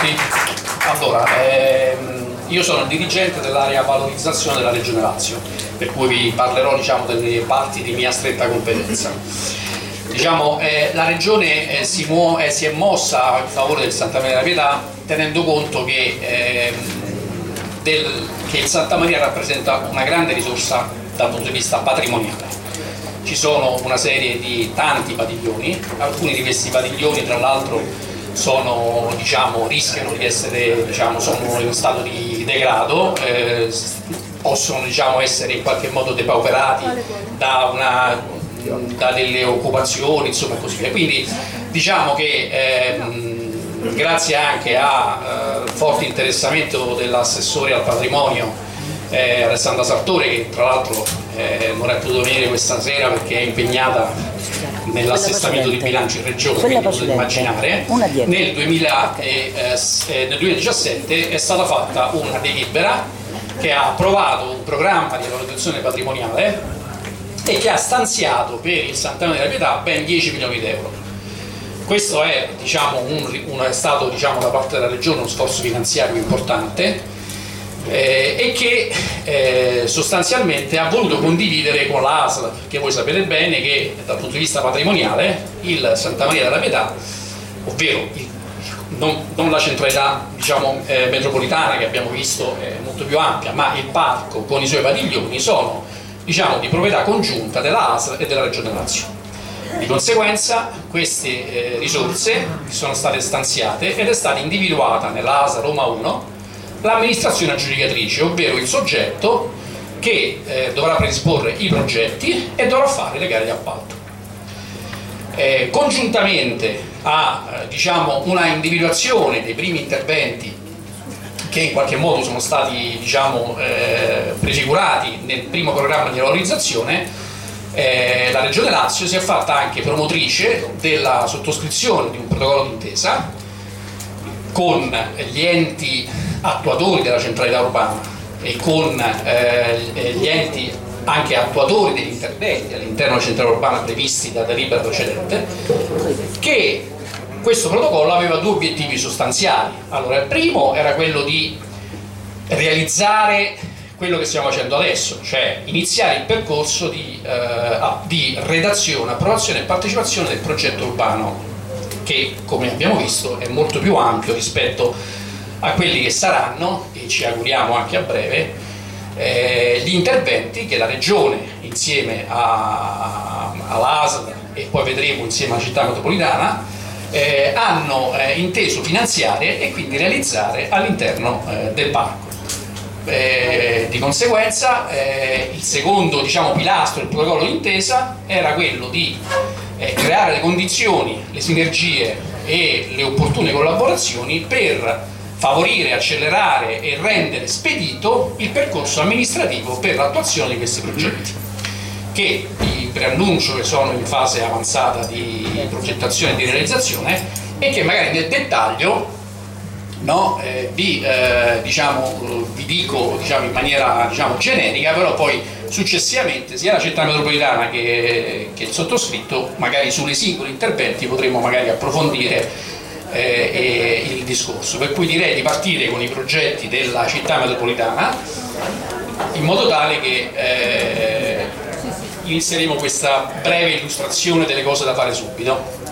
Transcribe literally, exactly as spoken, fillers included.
tutti. Allora, ehm, io sono il dirigente dell'area valorizzazione della Regione Lazio, per cui vi parlerò, diciamo, delle parti di mia stretta competenza. Diciamo, eh, la Regione eh, si, muo- eh, si è mossa in favore del Santa Maria della Pietà tenendo conto che, ehm, del, che il Santa Maria rappresenta una grande risorsa dal punto di vista patrimoniale. Ci sono una serie di tanti padiglioni, alcuni di questi padiglioni tra l'altro sono, diciamo, rischiano di essere, diciamo, sono in stato di degrado, eh, possono, diciamo, essere in qualche modo depauperati da, una, da delle occupazioni, insomma, così via. Quindi diciamo che ehm, grazie anche a eh, forte interessamento dell'assessore al patrimonio Eh, Alessandra Sartore, che tra l'altro eh, non è potuto venire questa sera perché è impegnata nell'assestamento di bilancio in regione, quindi potete immaginare, nel, duemila, eh, eh, nel duemiladiciassette è stata fatta una delibera che ha approvato un programma di valorizzazione patrimoniale e che ha stanziato per il Santa Maria della Pietà ben dieci milioni di euro. Questo è, diciamo, un, un, è stato, diciamo, da parte della regione uno sforzo finanziario importante, Eh, e che eh, sostanzialmente ha voluto condividere con l'A S L, che voi sapete bene che dal punto di vista patrimoniale il Santa Maria della Pietà, ovvero il, non, non la centralità, diciamo, eh, metropolitana che abbiamo visto è molto più ampia, ma il parco con i suoi padiglioni sono, diciamo, di proprietà congiunta della A S L e della Regione Lazio. Di conseguenza queste eh, risorse sono state stanziate ed è stata individuata nella A S L Roma uno l'amministrazione aggiudicatrice, ovvero il soggetto che eh, dovrà predisporre i progetti e dovrà fare le gare di appalto. Eh, congiuntamente a eh, diciamo, una individuazione dei primi interventi che in qualche modo sono stati, diciamo, eh, prefigurati nel primo programma di valorizzazione, eh, la Regione Lazio si è fatta anche promotrice della sottoscrizione di un protocollo d'intesa con gli enti attuatori della centralità urbana e con eh, gli enti anche attuatori degli interventi all'interno della centralità urbana previsti da delibera precedente, che questo protocollo aveva due obiettivi sostanziali. Allora, il primo era quello di realizzare quello che stiamo facendo adesso, cioè iniziare il percorso di, eh, di redazione, approvazione e partecipazione del progetto urbano, che, come abbiamo visto, è molto più ampio rispetto a quelli che saranno, e ci auguriamo anche a breve, eh, gli interventi che la Regione insieme all'A S L e poi vedremo insieme alla città metropolitana eh, hanno eh, inteso finanziare e quindi realizzare all'interno eh, del parco. Eh, di conseguenza eh, il secondo, diciamo, pilastro del protocollo d'intesa era quello di eh, creare le condizioni, le sinergie e le opportune collaborazioni per favorire, accelerare e rendere spedito il percorso amministrativo per l'attuazione di questi progetti, che vi preannuncio che sono in fase avanzata di progettazione e di realizzazione e che magari nel dettaglio, no, eh, vi, eh, diciamo, vi dico, diciamo, in maniera, diciamo, generica, però poi successivamente sia la città metropolitana che, che il sottoscritto, magari sulle singoli interventi potremo magari approfondire eh, il discorso, per cui direi di partire con i progetti della città metropolitana in modo tale che eh, inizieremo questa breve illustrazione delle cose da fare subito.